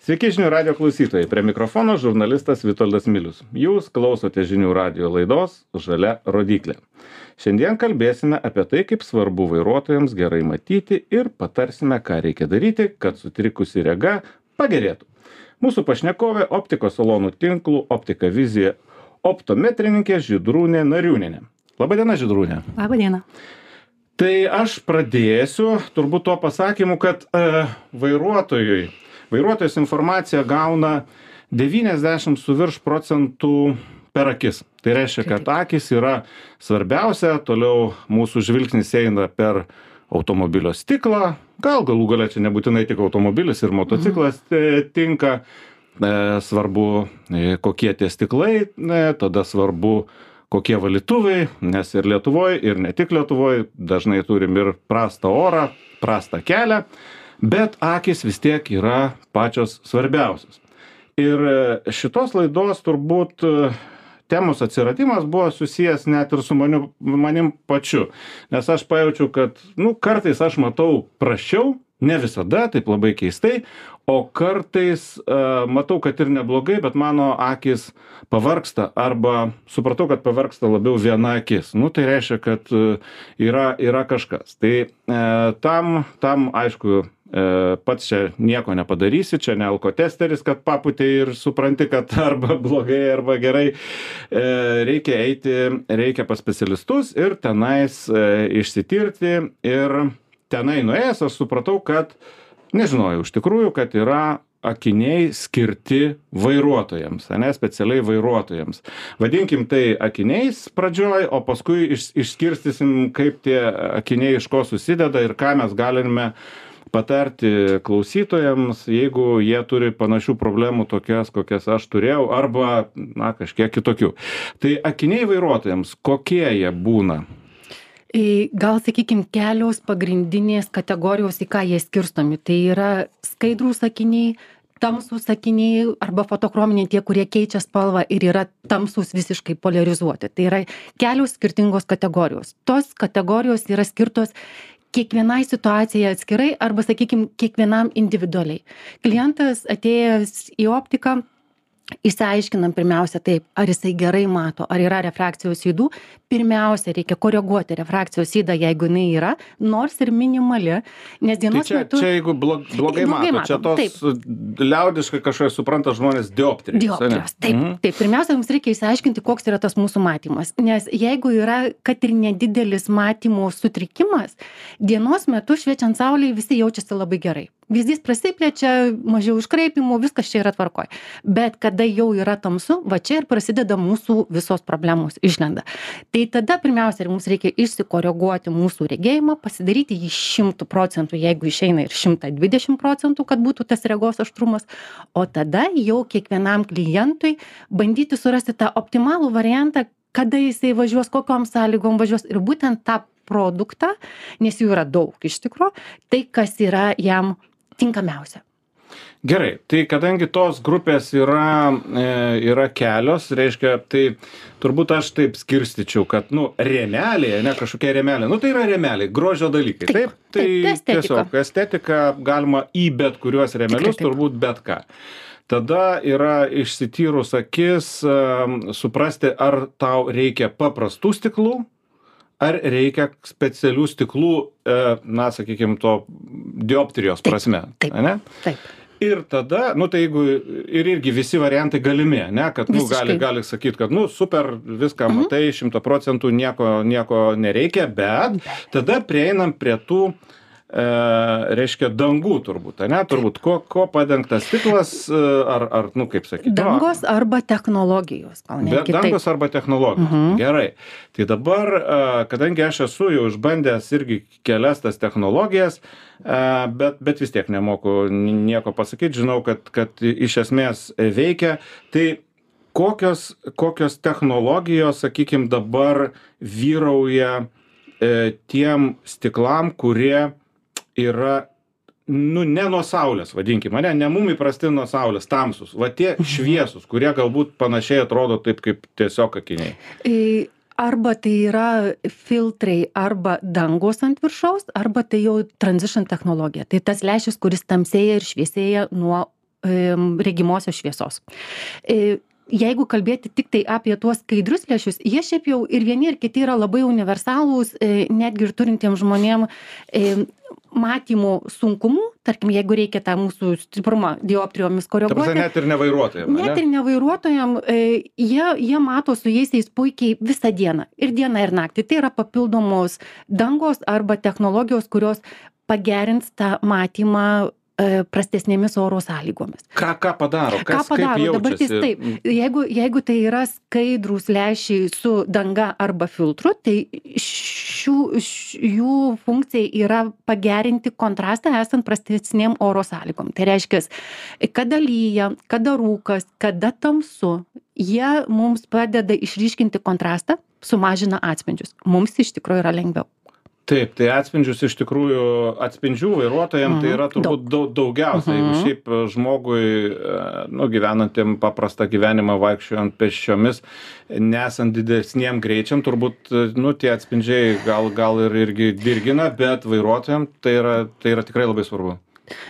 Sveiki žinių radio klausytojai, prie mikrofono žurnalistas Vitoldas Milius. Jūs klausote žinių radio laidos Žalia rodyklė. Šiandien kalbėsime apie tai, kaip svarbu vairuotojams gerai matyti ir patarsime, ką reikia daryti, kad sutrikusi rega pagerėtų. Mūsų pašnekovė optikos salonų tinklų Optika Vizija optometrininkė Žydrūnė Nariūnienė. Labadiena, Žydrūnė. Labadiena. Tai aš pradėsiu turbūt tuo pasakymu, kad vairuotojas informaciją gauna 90 su virš procentų per akis. Tai reiškia, kad akis yra svarbiausia, toliau mūsų žvilgsnis eina per automobilio stiklą, galų gale čia nebūtinai tik automobilis ir motociklas tinka, svarbu kokie tie stiklai, tada svarbu kokie valytuvai, nes ir Lietuvoje, ir ne tik Lietuvoje, dažnai turim ir prastą orą, prastą kelią, bet akis vis tiek yra pačios svarbiausios. Ir šitos laidos turbūt temos atsiradimas buvo susijęs net ir su manim pačiu, nes aš pajaučiau, kad kartais aš matau prasčiau, ne visada, taip labai keistai, o kartais matau, kad ir neblogai, bet mano akis pavargsta arba supratau, kad pavargsta labiau viena akis. Tai reiškia, kad yra kažkas. Tai tam aišku, pats čia nieko nepadarysi, čia ne alkotesteris, kad paputė ir supranti, kad arba blogai, arba gerai. Reikia pas specialistus ir tenais išsitirti ir tenai nuėjęs aš supratau, kad nežinojau iš tikrųjų, kad yra akiniai skirti vairuotojams, specialiai vairuotojams. Vadinkim tai akiniais pradžioj, o paskui išskirstysim, kaip tie akiniai iš ko susideda ir ką mes galime patarti klausytojams, jeigu jie turi panašių problemų tokias, kokias aš turėjau, arba kažkiek kitokių. Tai akiniai vairuotojams, kokie jie būna? Gal, sakykime, kelios pagrindinės kategorijos, į ką jie skirstomi. Tai yra skaidrūs akiniai, tamsūs akiniai arba fotokrominiai, tie, kurie keičia spalvą ir yra tamsūs visiškai polarizuoti. Tai yra kelios skirtingos kategorijos. Tos kategorijos yra skirtos kiekvienai situacijai atskirai arba, sakykime, kiekvienam individualiai. Klientas atėjęs į optiką, išsiaiškinam pirmiausia taip, ar jisai gerai mato, ar yra refrakcijos ydų. Pirmiausia, reikia koreguoti refrakcijos ydą, jeigu jinai yra, nors ir minimali, nes dienos metu... Čia jeigu blogai mato, čia tos liaudiškai kažkai supranta žmonės dioptrijos. Dioptrijos, taip. Pirmiausia, mums reikia išsiaiškinti, koks yra tas mūsų matymas, nes jeigu yra, kad ir nedidelis matymo sutrikimas, dienos metu šviečiant saulei visi jaučiasi labai gerai. Vyzdys prasiplečia, mažiau iškraipimų, viskas čia yra tvarkoj. Bet kada jau yra tamsu, va čia ir prasideda mūsų visos problemos išlenda. Tai tada pirmiausia, mums reikia išsikoreguoti mūsų regėjimą, pasidaryti jį 100%, jeigu išeina ir 120%, kad būtų tas regos aštrumas, o tada jau kiekvienam klientui bandyti surasti tą optimalų variantą, kada jisai važiuos, kokiom sąlygom važiuos ir būtent tą produktą, nes jų yra daug iš tikrųjų, tai kas yra jam tinkamiausia. Gerai, tai kadangi tos grupės yra kelios, reiškia, tai turbūt aš taip skirstyčiau, kad, rėmeliai, ne kažkokie rėmeliai, tai yra rėmeliai, grožio dalykai, taip? Tai tiesiog estetika galima į bet kuriuos rėmelius, turbūt bet ką. Tada yra išsityrus akis, suprasti, ar tau reikia paprastų stiklų, ar reikia specialių stiklų, sakykime, to dioptrijos prasme. Taip. Ir tada, tai jeigu irgi visi variantai galimi, kad gali sakyti, kad super, viską matai, 100% nieko nereikia, bet tada prieinam prie tų reiškia dangų turbūt, turbūt, ko padengtas stiklas, ar kaip sakyti? Dangos arba technologijos. Dangos arba technologijos. Gerai. Tai dabar, kadangi aš esu jau išbandęs irgi kelias tas technologijas, bet vis tiek nemoku nieko pasakyti, žinau, kad iš esmės veikia, tai kokios technologijos, sakykime, dabar vyrauja tiem stiklam, kurie yra, ne nuo saulės, vadinkime, ne mum įprasti nuo saulės, tamsus, va tie šviesus, kurie galbūt panašiai atrodo taip kaip tiesiog akiniai. Arba tai yra filtrai arba dangos ant viršaus, arba tai jau transition technologija. Tai tas lęšis, kuris tamsėja ir šviesėja nuo regimosios šviesos. Jeigu kalbėti tik tai apie tuos skaidrius lęšius, jie šiaip jau ir vieni ir kiti yra labai universalūs, netgi ir turintiems žmonėm matymų sunkumų, tarkim, jeigu reikia tą mūsų stiprumą dioptrijomis koreguoti. Net ir nevairuotojam. Net ir nevairuotojam, jie mato su jais puikiai visą dieną. Ir dieną, ir naktį. Tai yra papildomos dangos arba technologijos, kurios pagerins tą matymą prastesnėmis oro sąlygomis. Ką padaro? Ką padaro? Dabar taip, jeigu tai yra skaidrūs lęšiai su danga arba filtru, tai jų funkcija yra pagerinti kontrastą esant prastesnėm oro sąlygom. Tai reiškia, kada lyja, kada rūkas, kada tamsu, jie mums padeda išryškinti kontrastą, sumažina atspindžius. Mums iš tikrųjų yra lengviau. Taip, tai atspindžius iš tikrųjų, atspindžių vairuotojams tai yra turbūt daugiausia. Jeigu šiaip žmogui, gyvenantiem paprastą gyvenimą vaikščiojant pėsčiomis, nesant didesniem greičiam, turbūt, tie atspindžiai gal ir irgi dirgina, bet vairuotojams tai yra tikrai labai svarbu.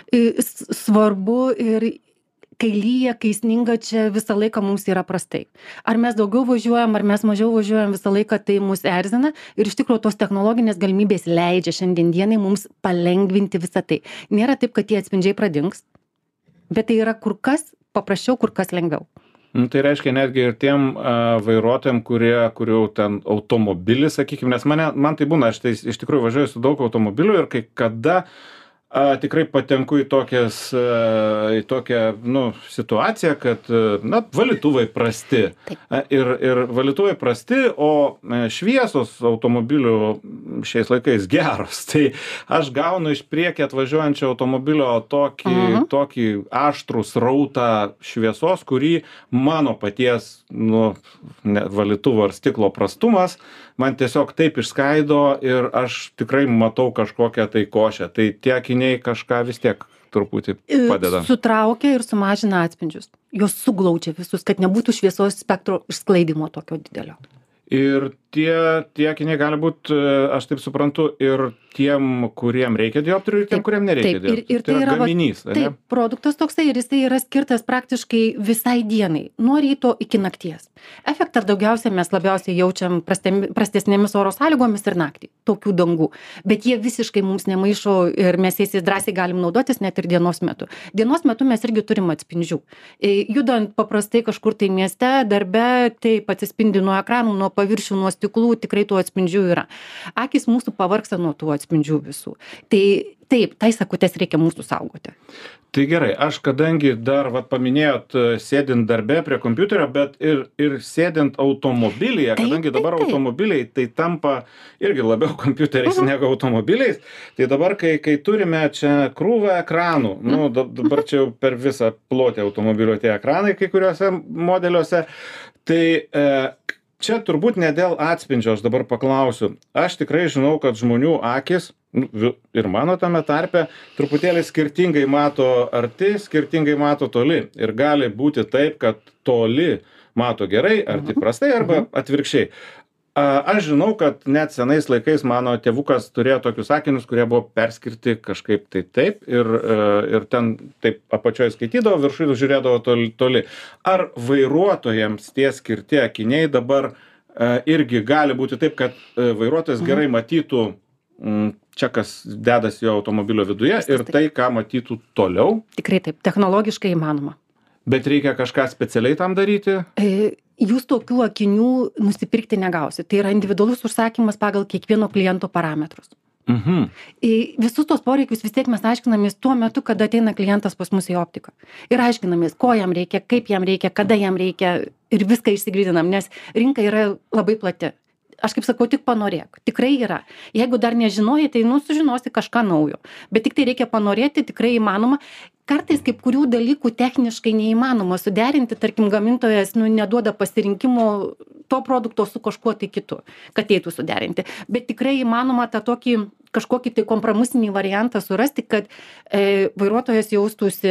Svarbu ir kai lyja, kai sninga, čia visą laiką mums yra prastai. Ar mes daugiau važiuojam, ar mes mažiau važiuojam, visą laiką tai mus erzina ir iš tikrųjų tos technologinės galimybės leidžia šiandien dienai mums palengvinti visą tai. Nėra taip, kad tie atspindžiai pradings, bet tai yra kur kas paprasčiau, kur kas lengviau. Tai reiškia netgi ir tiem vairuotojam, kurių ten automobilis, sakykime, nes man tai būna, aš tai iš tikrųjų važiuoju su daug automobilių ir kai kada tikrai patenku į tokią situaciją, kad valytuvai prasti. Ir valytuvai prasti, o šviesos automobilių šiais laikais geros. Tai aš gaunu iš priekį atvažiuojančio automobilio tokį aštrų srautą šviesos, kurį mano paties valytuvo ar stiklo prastumas man tiesiog taip išskaido ir aš tikrai matau kažkokią tai košę. Tai tie akiniai kažką vis tiek truputį padeda. Sutraukia ir sumažina atspindžius. Jos suglaučia visus, kad nebūtų šviesos spektro išsklaidimo tokio didelio. Ir tie akiniai gali būti, aš taip suprantu, ir tiem, kuriem reikia dioptrijų, ir tiem, kuriem nereikia dioptrijų. Ir tai yra gaminys. Taip, produktas toksai ir jisai yra skirtas praktiškai visai dienai, nuo ryto iki nakties. Efektą daugiausiai mes labiausiai jaučiam prastesnėmis oro sąlygomis ir naktį, tokių dangų. Bet jie visiškai mums nemaišo ir mes jais drąsiai galim naudotis net ir dienos metu. Dienos metu mes irgi turim atspindžių. Judant paprastai kažkur tai mieste, darbe, taip atsispindi nuo ekranų, nuo paviršių, nuo stiklų, tikrai tų atspindžių yra. Akys mūsų pavargsta nuo tų atspindžių visų. Tai taip, tai sakutės reikia mūsų saugoti. Tai gerai, aš kadangi dar paminėjot sėdint darbe prie kompiuterio, bet ir sėdint automobilyje, kadangi dabar automobiliai tai tampa irgi labiau kompiuteriais negu automobiliais, tai dabar, kai turime čia krūvą ekranų, dabar čia jau per visą plotį automobilio tie ekranai kai kuriuose modeliuose, tai čia turbūt ne dėl atspindžio, aš dabar paklausiu. Aš tikrai žinau, kad žmonių akis, ir mano tame tarpe, truputėlį skirtingai mato arti, skirtingai mato toli. Ir gali būti taip, kad toli mato gerai, arti prastai, arba atvirkščiai. Aš žinau, kad net senais laikais mano tėvukas turėjo tokius akinius, kurie buvo perskirti kažkaip tai taip ir ten taip apačioje skaitydavo, viršui žiūrėdavo toli. Ar vairuotojams tie skirti akiniai dabar irgi gali būti taip, kad vairuotojas gerai matytų čia, kas dedas jo automobilio viduje ir tai, ką matytų toliau? Tikrai taip, technologiškai įmanoma. Bet reikia kažką specialiai tam daryti? Jūs tokių akinių nusipirkti negausit. Tai yra individualus užsakymas pagal kiekvieno kliento parametrus. Visus tos poreikius vis tiek mes aiškinamės tuo metu, kada ateina klientas pas mus į optiką. Ir aiškinamės, ko jam reikia, kaip jam reikia, kada jam reikia ir viską išsigryninam, nes rinka yra labai plati. Aš kaip sakau, tik panorėk. Tikrai yra. Jeigu dar nežinojai, tai sužinosi kažką naujo. Bet tik tai reikia panorėti, tikrai įmanoma. Kartais kaip kurių dalykų techniškai neįmanoma suderinti, tarkim, gamintojas neduoda pasirinkimo to produkto su kažkuo tai kitu, kad eitų suderinti. Bet tikrai įmanoma tą kažkokį tai kompromisinį variantą surasti, kad vairuotojas jaustųsi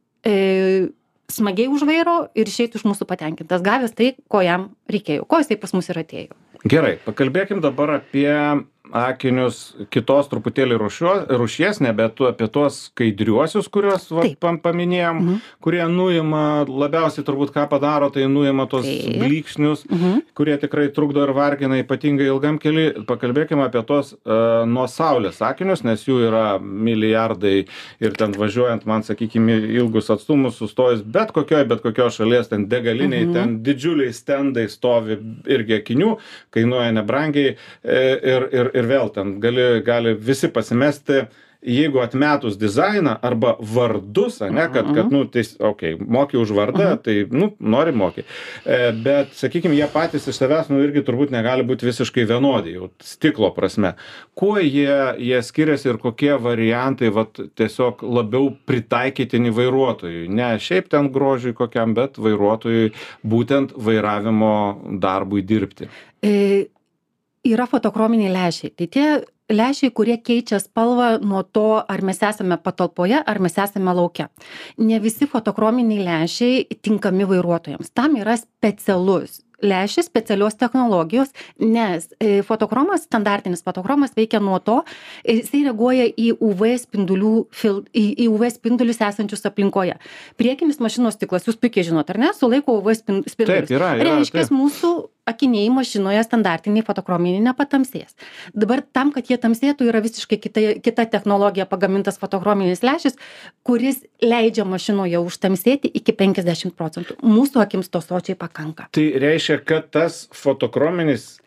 smagiai už vairo ir išeitų iš mūsų patenkintas, gavęs tai, ko jam reikėjo, ko jisai pas mus ir atėjo. Gerai, pakalbėkim dabar apie akinius kitos truputėlį rūšies, nebe apie tuos skaidriuosius, kuriuos paminėjom, kurie nuima, labiausiai turbūt ką padaro, tai nuima tos blyksnius, kurie tikrai trukdo ir vargina ypatingai ilgam kely. Pakalbėkime apie tos nuo saulės akinius, nes jų yra milijardai ir ten važiuojant, man sakykime, ilgus atstumus sustojus bet kokio šalies, ten degaliniai, ten didžiuliai stendai stovi irgi akinių, kainuoja nebrangiai ir vėl ten gali visi pasimesti, jeigu atmetus dizainą arba vardus, ane, kad moki už vardą, tai, nori moki. Bet, sakykime, jie patys iš savęs, irgi turbūt negali būti visiškai vienodi, jau stiklo prasme. Kuo jie skiriasi ir kokie variantai, tiesiog labiau pritaikytini vairuotojui? Ne šiaip ten grožiui kokiam, bet vairuotojui būtent vairavimo darbui dirbti. Yra fotokrominiai lęšiai. Tai tie lęšiai, kurie keičia spalvą nuo to, ar mes esame patalpoje, ar mes esame lauke. Ne visi fotokrominiai lęšiai tinkami vairuotojams. Tam yra specialus lęšis, specialios technologijos, nes fotokromas, standartinis fotokromas veikia nuo to, jisai reaguoja į UV spindulius esančius aplinkoje. Priekinis mašinos stiklas, jūs puikiai žinot, ar ne, sulaiko UV spindulius. Taip, yra. Reiškia, mūsų akiniai mašinoje standartiniai fotokrominiai nepatamsės. Dabar tam, kad jie tamsėtų, yra visiškai kita technologija pagamintas fotokrominis lęšis, kuris leidžia mašinoje užtamsėti iki 50%. Mūsų akims to sočiai pakanka. Tai reiškia, kad tas fotochrominis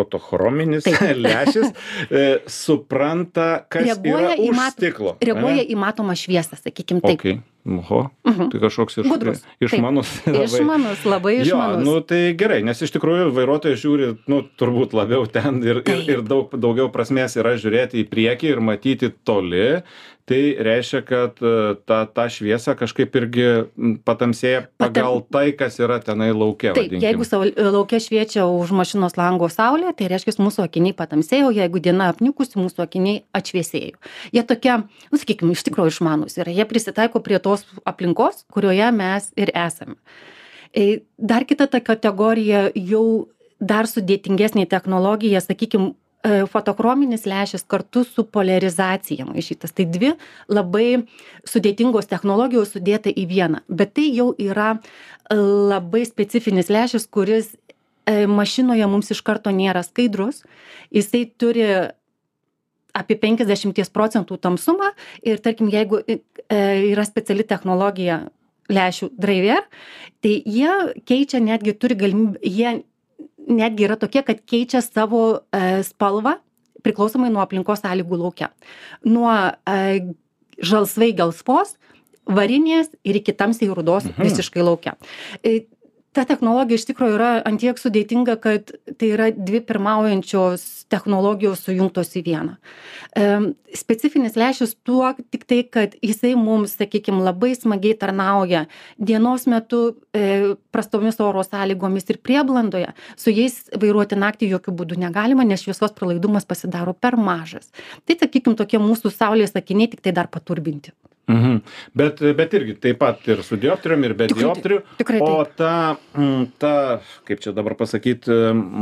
lęšis supranta, kas yra už stiklo. Reaguoja į matomą šviesą, sakykim taip. Okay. Tai kažkoks išmanus. Išmanus, labai išmanus. Tai gerai, nes iš tikrųjų vairuotojas žiūri, turbūt labiau ten ir daugiau prasmės yra žiūrėti į priekį ir matyti toli. Tai reiškia, kad ta šviesa kažkaip irgi patamsėja pagal tai, kas yra tenai lauke. Taip, jeigu lauke šviečia už mašinos lango saulė, tai reiškia, mūsų akiniai patamsėjo, jeigu diena apniukusi, mūsų akiniai atšviesėjo. Jie tokie, sakykime, iš tikrųjų išmanus yra. Jie prisitaiko prie tos aplinkos, kurioje mes ir esame. Dar kita ta kategorija, jau dar sudėtingesnė technologija, sakykime, fotokrominis lęšis kartu su poliarizacija maišytas. Tai dvi labai sudėtingos technologijos sudėta į vieną. Bet tai jau yra labai specifinis lęšis, kuris mašinoje mums iš karto nėra skaidrus. Jisai turi apie 50% tamsumą ir, tarkim, jeigu yra speciali technologija lęšių driver, tai jie keičia netgi, turi galimybę, netgi yra tokie, kad keičia savo spalvą priklausomai nuo aplinkos sąlygų lauke. Nuo žalsvai gelsvos, varinės ir iki tamsiai rudos visiškai lauke. Ta technologija iš tikrųjų yra antiek sudėtinga, kad tai yra dvi pirmaujančios technologijos sujungtos į vieną. Specifinis lęšis tuo tik tai, kad jisai mums, sakykime, labai smagiai tarnauja dienos metu prastomis oro sąlygomis ir prieblandoje. Su jais vairuoti naktį jokių būdų negalima, nes šviesos pralaidumas pasidaro per mažas. Tai, sakykime, tokie mūsų saulės akiniai tik tai dar paturbinti. Bet irgi taip pat ir su dioptrijom, ir be dioptrijų. O ta, kaip čia dabar pasakyti,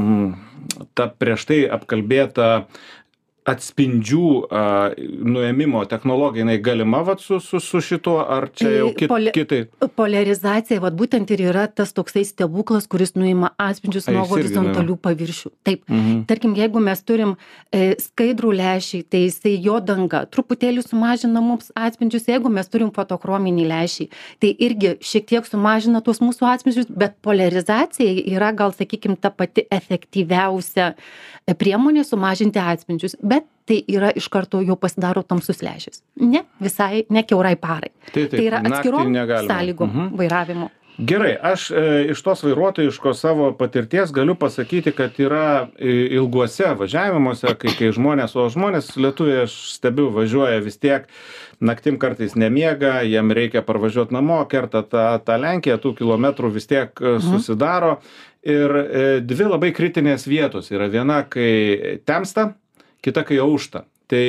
ta prieš tai apkalbėta atspindžių nuėmimo technologija, jinai galima su šituo, ar čia jau kitai? Poliarizacija, būtent ir yra tas toksai stebuklas, kuris nuima atspindžius nuo horizontalių paviršių. Taip, tarkim, jeigu mes turim skaidrų lęšį, tai jisai jo danga truputėlį sumažina mums atspindžius, jeigu mes turim fotokrominį lęšį, tai irgi šiek tiek sumažina tuos mūsų atspindžius, bet poliarizacija yra gal, sakykime, ta pati efektyviausia priemonė sumažinti atspindžius, bet tai yra iš karto jau pasidaro tamsus lęšis. Ne visai, ne kiaurai parai. Tai yra atskirom sąlygom vairavimo. Gerai, aš iš tos vairuotojiškos savo patirties galiu pasakyti, kad yra ilguose važiavimuose, kai žmonės lietuviai, aš stebiu, važiuoja vis tiek, naktim kartais nemiega, jiem reikia parvažiuoti namo, kerta tą Lenkiją, tų kilometrų vis tiek susidaro. Ir dvi labai kritinės vietos yra. Viena, kai temsta, kita, kai aušta. Tai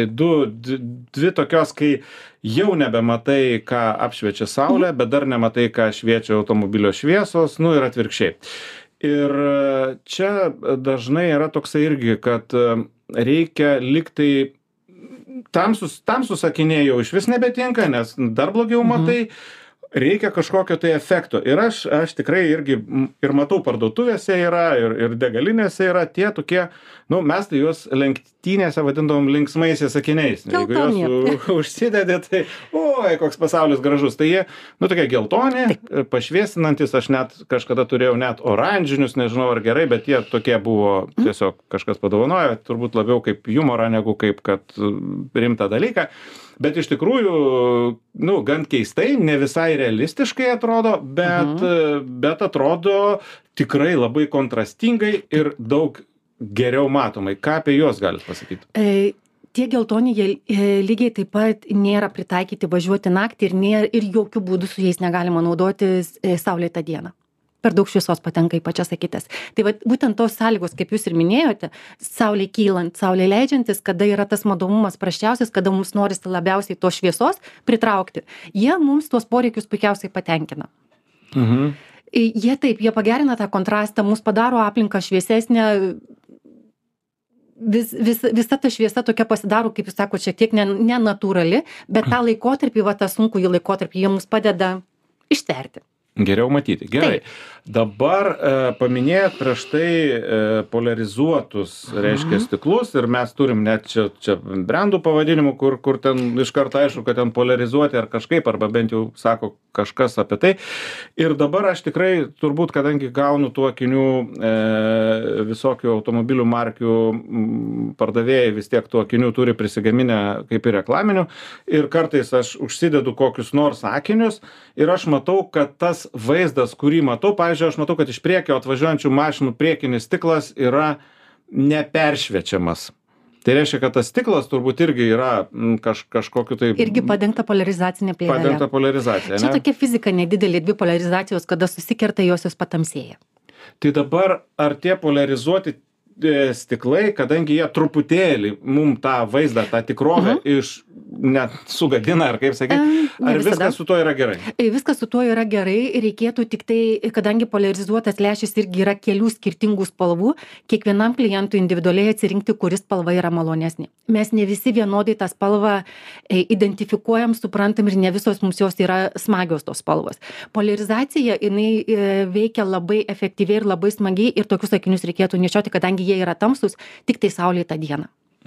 dvi tokios, kai jau nebematai, ką apšviečia saulė, bet dar nematai, ką šviečia automobilio šviesos, ir atvirkščiai. Ir čia dažnai yra toksai irgi, kad reikia liktai tamsus akiniai jau išvis nebetinka, nes dar blogiau matai. Reikia kažkokio tai efekto. Ir aš tikrai irgi ir matau parduotuvėse yra, ir degalinėse yra tie tokie, mes tai juos lenktynėse vadindavom linksmaisiais akiniais. Jeigu juos užsidedi, tai, oi, koks pasaulis gražus. Tai jie, tokie geltoni, pašviesinantis, aš net kažkada turėjau net oranžinius, nežinau ar gerai, bet jie tokie buvo, tiesiog kažkas padovanojo, turbūt labiau kaip humorą, negu kaip kad rimtą dalyką. Bet iš tikrųjų, gan keistai, ne visai realistiškai atrodo, bet atrodo tikrai labai kontrastingai ir daug geriau matomai. Ką apie juos galit pasakyti? Tie geltoni, jie lygiai taip pat nėra pritaikyti važiuoti naktį ir jokių būdų su jais negalima naudotis saulėtą dieną. Per daug šviesos patenka į pačias akytes. Tai būtent tos sąlygos, kaip jūs ir minėjote, saulė kylant, saulė leidžiantis, kada yra tas matomumas prasčiausias, kada mums norisi labiausiai tos šviesos pritraukti, jie mums tuos poreikius puikiausiai patenkina. Jie pagerina tą kontrastą, mums padaro aplinką šviesesnę, visa ta šviesa tokia pasidaro, kaip jūs sakote, šiek tiek nenatūrali, bet tą laikotarpį, tą sunkųjį laikotarpį, jie mums padeda ištverti. Geriau matyti. Gerai. Dabar paminėjot prieš tai polarizuotus, reiškia, stiklus ir mes turim net čia brandų pavadinimų, kur ten iš karto aišku, kad ten polarizuoti ar kažkaip, arba bent jau sako kažkas apie tai. Ir dabar aš tikrai, turbūt, kadangi gaunu tų akinių visokių automobilių markių pardavėjai, vis tiek tų akinių turi prisigaminę kaip ir reklaminių. Ir kartais aš užsidedu kokius nors akinius ir aš matau, kad tas vaizdas, kurį matau, pavyzdžiui, aš matau, kad iš priekio atvažiuojančių mašinų priekinis stiklas yra neperšviečiamas. Tai reiškia, kad tas stiklas turbūt irgi yra kažkokiu tai... Irgi padengta polarizacinė plėvelė. Padengta polarizacija, ne? Čia tokia fizika nedidelė, dvi polarizacijos, kada susikerta, jos patamsėja. Tai dabar ar tie polarizuoti stiklai, kadangi jie truputėlį mum tą vaizdą, tą tikrovę net sugadina, ar kaip sakyti, ar viskas su tuo yra gerai? Viskas su tuo yra gerai, reikėtų tik tai, kadangi polarizuotas lęšis irgi yra kelių skirtingų spalvų, kiekvienam klientui individualiai atsirinkti, kuris spalva yra malonesnė. Mes ne visi vienodai tą spalvą identifikuojam, suprantam ir ne visos mums jos yra smagios tos spalvos. Polarizacija, jinai veikia labai efektyviai ir labai smagiai ir tokius akinius reikėtų nešioti, kadangi jie yra tamsus tik tai saulėtą dieną.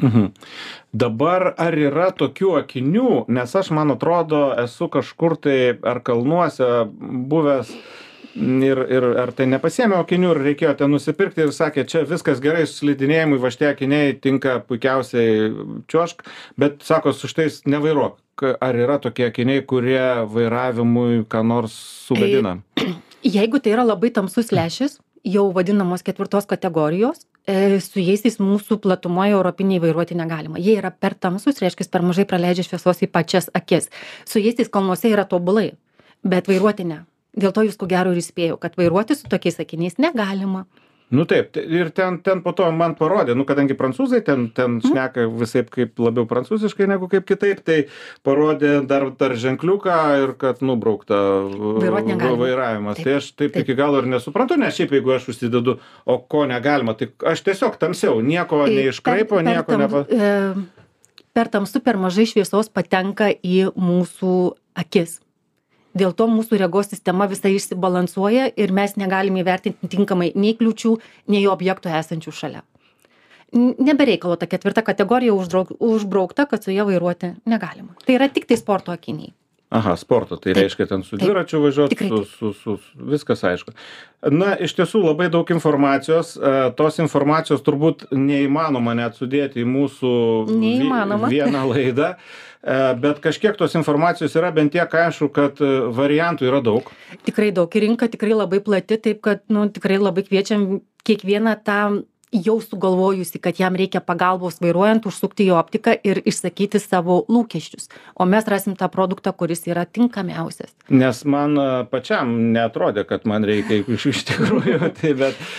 Dabar ar yra tokių akinių, nes aš, man atrodo, esu kažkur tai ar kalnuose buvęs ir ar tai nepasiėmė akinių ir reikėjo ten nusipirkti ir sakė, čia viskas gerai su slidinėjimui, va šitie akiniai tinka puikiausiai čiuožk, bet sako, su šitais nevairuok. Ar yra tokie akiniai, kurie vairavimui ką nors sugadina? Jeigu tai yra labai tamsus lęšis, jau vadinamos 4 kategorijos, su jais mūsų platumoje europiniai vairuoti negalima. Jie yra per tamsus, reiškia, per mažai praleidžia šviesos į pačias akis. Su jais kalnuose yra tobulai, bet vairuoti ne. Dėl to jūs ko gero ir įspėjau, kad vairuoti su tokiais akiniais negalima. Taip, ir ten po to man parodė, kadangi prancūzai ten šneka visaip kaip labiau prancūziškai negu kaip kitaip, tai parodė dar ženkliuką ir kad nubraukta vairavimas. Tai aš taip iki galo ir nesuprantu, nes šiaip jeigu aš užsidedu, o ko negalima, tai aš tiesiog tamsiau, nieko neiškraipo, nieko nepa... Per tamsu per mažai šviesos patenka į mūsų akis. Dėl to mūsų regos sistema visai išsibalansuoja ir mes negalime įvertinti tinkamai nei kliūčių, nei objektų esančių šalia. Nebereikalo ta 4 kategorija užbraukta, kad su jie vairuoti negalima. Tai yra tik tai sporto akiniai. Aha, sporto, tai reiškia ten su dviračiu važiuoti, viskas aišku. Iš tiesų labai daug informacijos, tos informacijos turbūt neįmanoma net sudėti į mūsų vieną laidą, bet kažkiek tos informacijos yra bent tiek aišku, kad variantų yra daug. Tikrai daug, rinka tikrai labai plati, taip kad tikrai labai kviečiam kiekvieną tą jau sugalvojusi, kad jam reikia pagalbos vairuojant, užsukti į optiką ir išsakyti savo lūkesčius. O mes rasim tą produktą, kuris yra tinkamiausias. Nes man pačiam neatrodė, kad man reikia iš tikrųjų, tai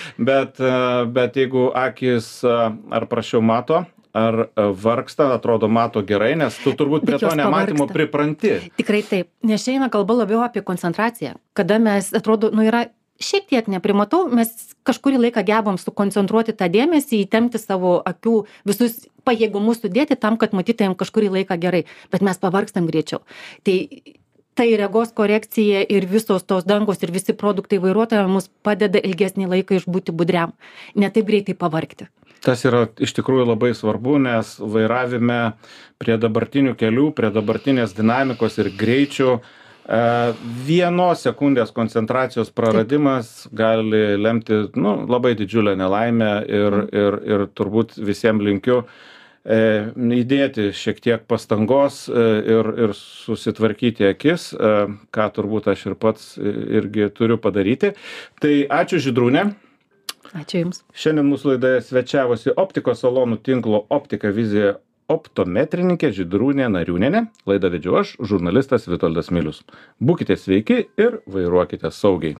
bet jeigu akis ar prašiau mato, ar vargsta, atrodo mato gerai, nes tu turbūt prie to nematymo pripranti. Tikrai taip, nes čia eina kalba labiau apie koncentraciją. Kada mes, atrodo, yra šiek tiek neprimatau, mes kažkurį laiką gebam sukoncentruoti tą dėmesį, įtempti savo akių visus pajėgumus sudėti tam, kad matytumėm kažkurį laiką gerai, bet mes pavargstam greičiau. Tai regos korekcija ir visos tos dangos ir visi produktai vairuotojams mus padeda ilgesnį laiką išbūti budriam, ne taip greitai pavargti. Tas yra iš tikrųjų labai svarbu, nes vairavime prie dabartinių kelių, prie dabartinės dinamikos ir greičių vienos sekundės koncentracijos praradimas gali lemti labai didžiulę nelaimę ir turbūt visiems linkiu įdėti šiek tiek pastangos ir susitvarkyti akis, ką turbūt aš ir pats irgi turiu padaryti. Tai ačiū Žydrūne. Ačiū Jums. Šiandien mūsų laidoje svečiavosi optikos salonų tinklo Optika Vizija optometrininkė Žydrūnė Nariūnienė. Laidą vedžiau aš, žurnalistas Vitoldas Milius. Būkite sveiki ir vairuokite saugiai.